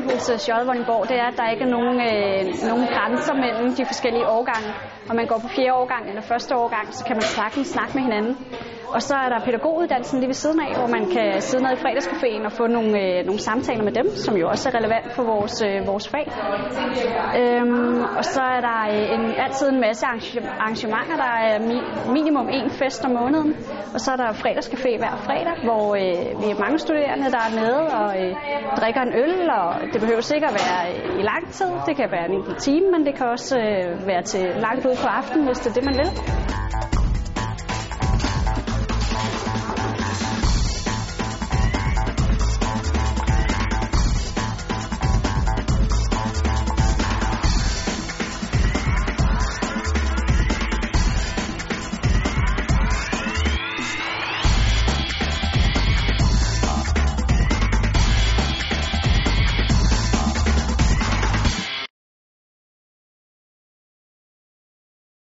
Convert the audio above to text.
hos J. Vordingborg, det er, at der ikke er nogen grænser mellem de forskellige årgange. Om man går på 4. årgang eller 1. årgang, så kan man sagtens snakke med hinanden. Og så er der pædagoguddannelsen lige ved siden af, hvor man kan sidde nede i fredagscaféen og få nogle samtaler med dem, som jo også er relevant for vores fag. Og så er der altid en masse arrangementer. Der er minimum 1 fest om måneden. Og så er der fredagscafé hver fredag, hvor vi er mange studerende, der er med og drikker en øl. Og det behøver ikke at være i lang tid. Det kan være en enkelt time, men det kan også være til langt ud på aftenen, hvis det er det, man vil.